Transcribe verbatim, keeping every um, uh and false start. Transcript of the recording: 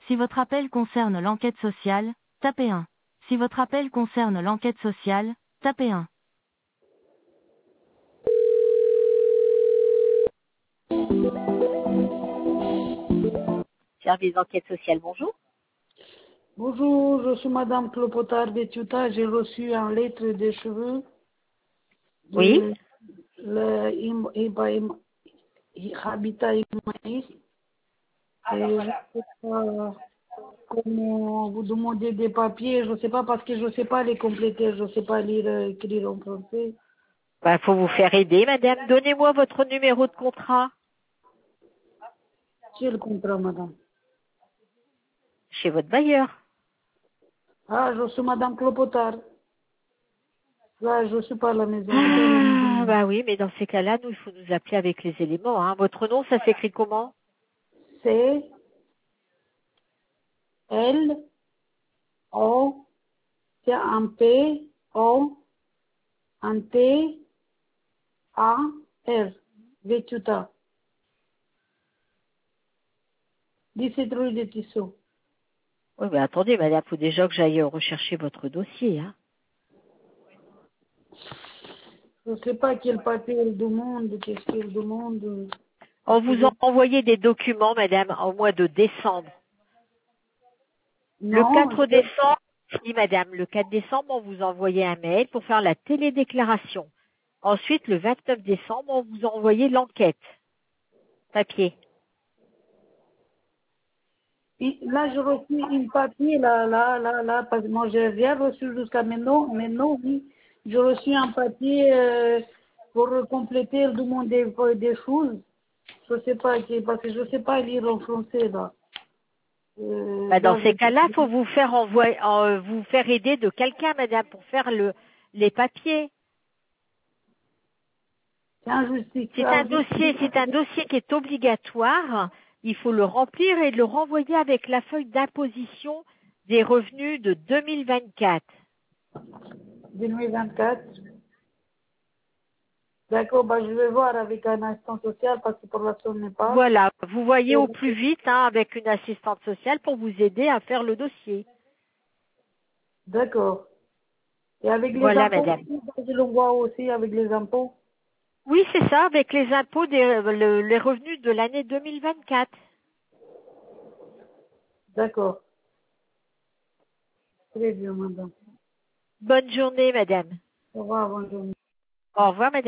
Si votre appel concerne l'enquête sociale, tapez un. Si votre appel concerne l'enquête sociale, tapez un. Service d'enquête sociale, bonjour. Bonjour, je suis Madame Clopotard Betuta. J'ai reçu un lettre des cheveux Oui. de le Im- Iba- Im- Habitat Imaïs. Et je ne sais pas comment vous demandez des papiers. Je ne sais pas parce que je ne sais pas les compléter. Je ne sais pas lire et écrire en français. Bah, faut vous faire aider, madame. Donnez-moi votre numéro de contrat J'ai le contrat, madame. chez votre bailleur. Ah, je suis Madame Clopotard. Là, je ne suis pas à la maison. Ah, bah oui, mais dans ces cas-là, nous, il faut nous appeler avec les éléments, hein. Votre nom, ça s'écrit comment? C L O c'est un P O un T A R Vetuta. dix-sept rue des Tissot. Oui, mais attendez, madame, faut déjà que j'aille rechercher votre dossier, hein. Je ne sais pas quel papier elle demande, qu'est-ce qu'elle demande. On Parce que vous je... a envoyé des documents, madame, au mois de décembre. Le Non, quatre je... décembre, oui, madame, le quatre décembre, on vous a envoyé un mail pour faire la télédéclaration. Ensuite, le vingt-neuf décembre, on vous a envoyé l'enquête. Papier. Et là, je reçu un papier, là, là, là, là, parce que moi, j'ai rien reçu jusqu'à maintenant. Maintenant, oui, j'ai reçu un papier euh, pour compléter, elle demande des, des choses. Je ne sais pas, qui- parce que je ne sais pas lire en français, là. Euh, Bah, dans là, ces cas-là, je... faut vous faire envoyer, euh, vous faire aider de quelqu'un, madame, pour faire le, les papiers. C'est injustice. C'est un dossier, c'est un dossier qui est obligatoire. Il faut le remplir et le renvoyer avec la feuille d'imposition des revenus de deux mille vingt-quatre. deux mille vingt-quatre. D'accord, bah, je vais voir avec un assistant social parce que pour l'instant, on n'est pas. Voilà, vous voyez au plus vite, hein, avec une assistante sociale pour vous aider à faire le dossier. D'accord. Et avec les Voilà, impôts, madame. je le vois aussi avec les impôts. Oui, c'est ça, avec les impôts, des, le- les revenus de l'année deux mille vingt-quatre. D'accord. Très bien, madame. Bonne journée, madame. Au revoir, bonne journée. Au revoir, madame.